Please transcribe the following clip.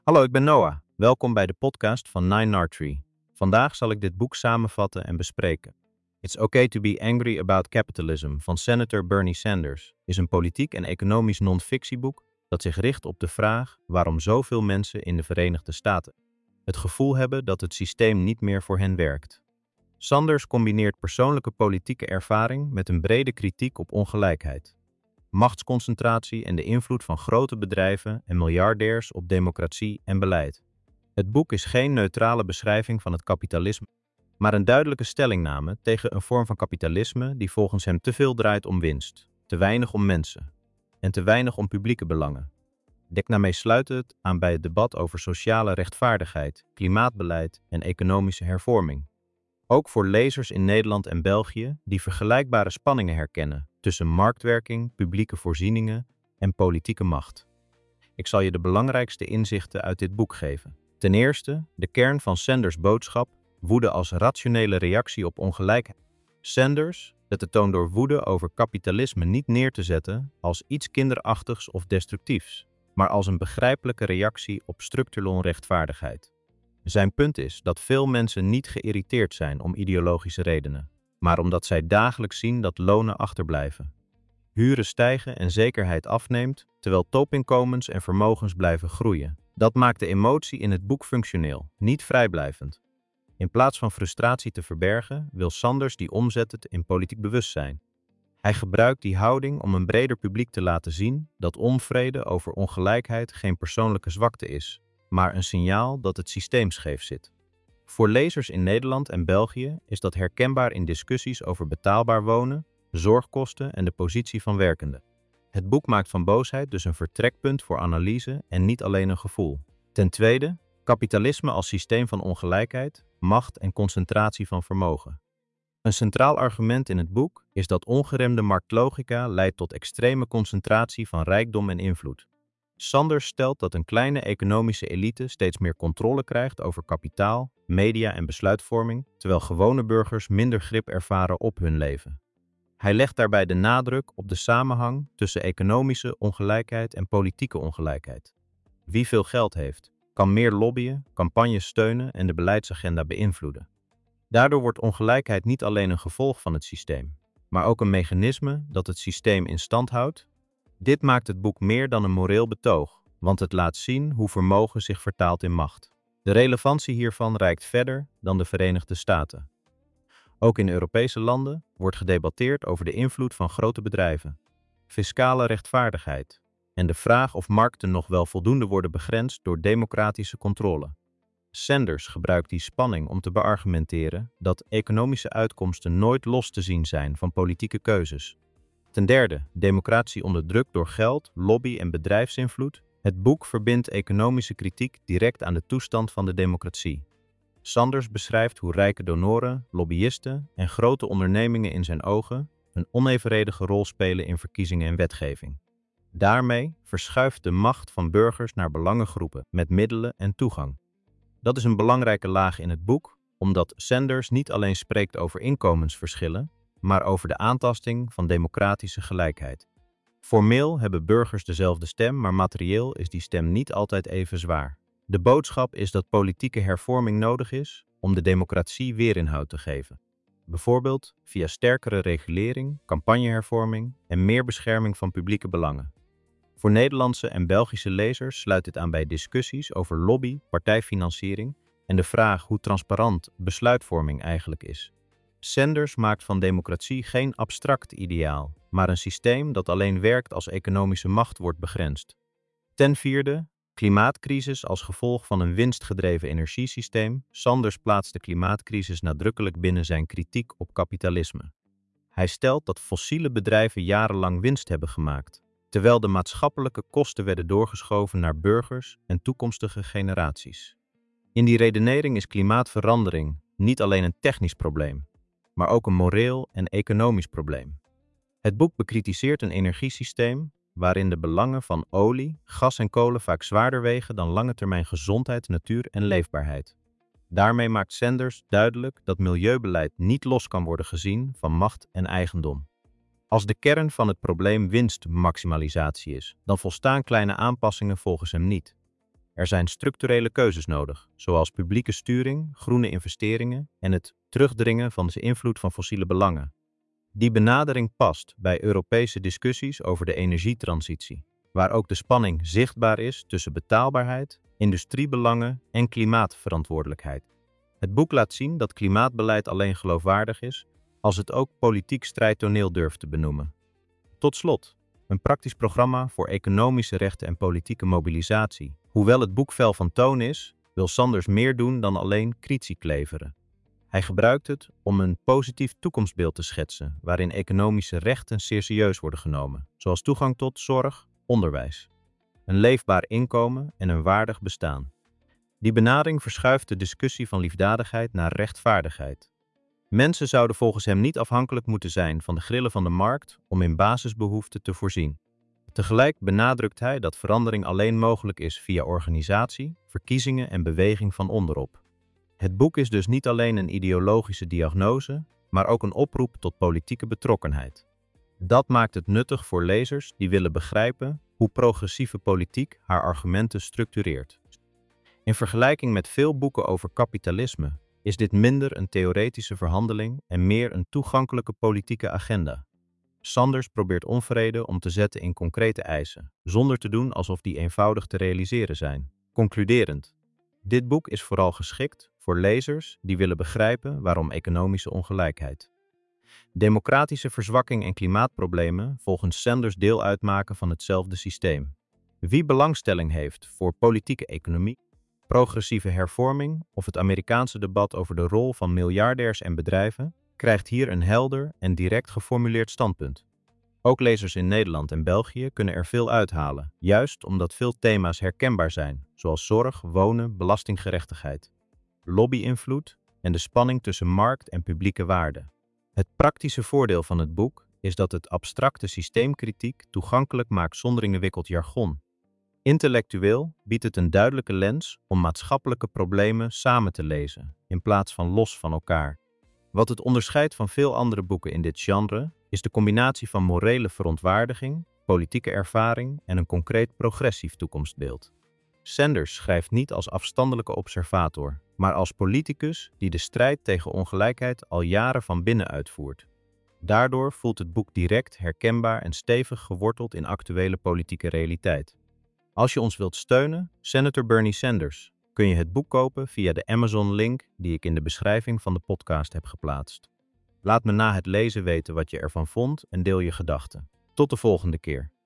Hallo, ik ben Noah. Welkom bij de podcast van Nine Artery. Vandaag zal ik dit boek samenvatten en bespreken. It's Okay to be Angry About Capitalism van senator Bernie Sanders is een politiek en economisch non-fictieboek dat zich richt op de vraag waarom zoveel mensen in de Verenigde Staten het gevoel hebben dat het systeem niet meer voor hen werkt. Sanders combineert persoonlijke politieke ervaring met een brede kritiek op ongelijkheid, machtsconcentratie en de invloed van grote bedrijven en miljardairs op democratie en beleid. Het boek is geen neutrale beschrijving van het kapitalisme, maar een duidelijke stellingname tegen een vorm van kapitalisme die volgens hem te veel draait om winst, te weinig om mensen en te weinig om publieke belangen. Daarmee sluit het aan bij het debat over sociale rechtvaardigheid, klimaatbeleid en economische hervorming. Ook voor lezers in Nederland en België die vergelijkbare spanningen herkennen tussen marktwerking, publieke voorzieningen en politieke macht. Ik zal je de belangrijkste inzichten uit dit boek geven. Ten eerste, de kern van Sanders' boodschap, woede als rationele reactie op ongelijkheid. Sanders zet de toon door woede over kapitalisme niet neer te zetten als iets kinderachtigs of destructiefs, maar als een begrijpelijke reactie op structurele onrechtvaardigheid. Zijn punt is dat veel mensen niet geïrriteerd zijn om ideologische redenen, maar omdat zij dagelijks zien dat lonen achterblijven, huren stijgen en zekerheid afneemt, terwijl topinkomens en vermogens blijven groeien. Dat maakt de emotie in het boek functioneel, niet vrijblijvend. In plaats van frustratie te verbergen, wil Sanders die omzetten in politiek bewustzijn. Hij gebruikt die houding om een breder publiek te laten zien dat onvrede over ongelijkheid geen persoonlijke zwakte is, maar een signaal dat het systeem scheef zit. Voor lezers in Nederland en België is dat herkenbaar in discussies over betaalbaar wonen, zorgkosten en de positie van werkenden. Het boek maakt van boosheid dus een vertrekpunt voor analyse en niet alleen een gevoel. Ten tweede, kapitalisme als systeem van ongelijkheid, macht en concentratie van vermogen. Een centraal argument in het boek is dat ongeremde marktlogica leidt tot extreme concentratie van rijkdom en invloed. Sanders stelt dat een kleine economische elite steeds meer controle krijgt over kapitaal, media en besluitvorming, terwijl gewone burgers minder grip ervaren op hun leven. Hij legt daarbij de nadruk op de samenhang tussen economische ongelijkheid en politieke ongelijkheid. Wie veel geld heeft, kan meer lobbyen, campagnes steunen en de beleidsagenda beïnvloeden. Daardoor wordt ongelijkheid niet alleen een gevolg van het systeem, maar ook een mechanisme dat het systeem in stand houdt. Dit maakt het boek meer dan een moreel betoog, want het laat zien hoe vermogen zich vertaalt in macht. De relevantie hiervan reikt verder dan de Verenigde Staten. Ook in Europese landen wordt gedebatteerd over de invloed van grote bedrijven, fiscale rechtvaardigheid en de vraag of markten nog wel voldoende worden begrensd door democratische controle. Sanders gebruikt die spanning om te beargumenteren dat economische uitkomsten nooit los te zien zijn van politieke keuzes. Ten derde, democratie onderdrukt door geld, lobby en bedrijfsinvloed. Het boek verbindt economische kritiek direct aan de toestand van de democratie. Sanders beschrijft hoe rijke donoren, lobbyisten en grote ondernemingen in zijn ogen een onevenredige rol spelen in verkiezingen en wetgeving. Daarmee verschuift de macht van burgers naar belangengroepen met middelen en toegang. Dat is een belangrijke laag in het boek, omdat Sanders niet alleen spreekt over inkomensverschillen, maar over de aantasting van democratische gelijkheid. Formeel hebben burgers dezelfde stem, maar materieel is die stem niet altijd even zwaar. De boodschap is dat politieke hervorming nodig is om de democratie weerinhoud te geven. Bijvoorbeeld via sterkere regulering, campagnehervorming en meer bescherming van publieke belangen. Voor Nederlandse en Belgische lezers sluit dit aan bij discussies over lobby, partijfinanciering en de vraag hoe transparant besluitvorming eigenlijk is. Sanders maakt van democratie geen abstract ideaal, maar een systeem dat alleen werkt als economische macht wordt begrensd. Ten vierde, klimaatcrisis als gevolg van een winstgedreven energiesysteem. Sanders plaatst de klimaatcrisis nadrukkelijk binnen zijn kritiek op kapitalisme. Hij stelt dat fossiele bedrijven jarenlang winst hebben gemaakt, terwijl de maatschappelijke kosten werden doorgeschoven naar burgers en toekomstige generaties. In die redenering is klimaatverandering niet alleen een technisch probleem, maar ook een moreel en economisch probleem. Het boek bekritiseert een energiesysteem waarin de belangen van olie, gas en kolen vaak zwaarder wegen dan lange termijn gezondheid, natuur en leefbaarheid. Daarmee maakt Sanders duidelijk dat milieubeleid niet los kan worden gezien van macht en eigendom. Als de kern van het probleem winstmaximalisatie is, dan volstaan kleine aanpassingen volgens hem niet. Er zijn structurele keuzes nodig, zoals publieke sturing, groene investeringen en het terugdringen van de invloed van fossiele belangen. Die benadering past bij Europese discussies over de energietransitie, waar ook de spanning zichtbaar is tussen betaalbaarheid, industriebelangen en klimaatverantwoordelijkheid. Het boek laat zien dat klimaatbeleid alleen geloofwaardig is als het ook politiek strijdtoneel durft te benoemen. Tot slot, een praktisch programma voor economische rechten en politieke mobilisatie. Hoewel het boek fel van toon is, wil Sanders meer doen dan alleen kritiek leveren. Hij gebruikt het om een positief toekomstbeeld te schetsen, waarin economische rechten serieus worden genomen, zoals toegang tot zorg, onderwijs, een leefbaar inkomen en een waardig bestaan. Die benadering verschuift de discussie van liefdadigheid naar rechtvaardigheid. Mensen zouden volgens hem niet afhankelijk moeten zijn van de grillen van de markt om in basisbehoeften te voorzien. Tegelijk benadrukt hij dat verandering alleen mogelijk is via organisatie, verkiezingen en beweging van onderop. Het boek is dus niet alleen een ideologische diagnose, maar ook een oproep tot politieke betrokkenheid. Dat maakt het nuttig voor lezers die willen begrijpen hoe progressieve politiek haar argumenten structureert. In vergelijking met veel boeken over kapitalisme is dit minder een theoretische verhandeling en meer een toegankelijke politieke agenda. Sanders probeert onvrede om te zetten in concrete eisen, zonder te doen alsof die eenvoudig te realiseren zijn. Concluderend, dit boek is vooral geschikt voor lezers die willen begrijpen waarom economische ongelijkheid, democratische verzwakking en klimaatproblemen volgens Sanders deel uitmaken van hetzelfde systeem. Wie belangstelling heeft voor politieke economie, progressieve hervorming of het Amerikaanse debat over de rol van miljardairs en bedrijven, krijgt hier een helder en direct geformuleerd standpunt. Ook lezers in Nederland en België kunnen er veel uithalen, juist omdat veel thema's herkenbaar zijn, zoals zorg, wonen, belastinggerechtigheid, lobby-invloed en de spanning tussen markt en publieke waarden. Het praktische voordeel van het boek is dat het abstracte systeemkritiek toegankelijk maakt zonder ingewikkeld jargon. Intellectueel biedt het een duidelijke lens om maatschappelijke problemen samen te lezen, in plaats van los van elkaar. Wat het onderscheidt van veel andere boeken in dit genre is de combinatie van morele verontwaardiging, politieke ervaring en een concreet progressief toekomstbeeld. Sanders schrijft niet als afstandelijke observator, maar als politicus die de strijd tegen ongelijkheid al jaren van binnen uitvoert. Daardoor voelt het boek direct, herkenbaar en stevig geworteld in actuele politieke realiteit. Als je ons wilt steunen, Senator Bernie Sanders, kun je het boek kopen via de Amazon-link die ik in de beschrijving van de podcast heb geplaatst. Laat me na het lezen weten wat je ervan vond en deel je gedachten. Tot de volgende keer.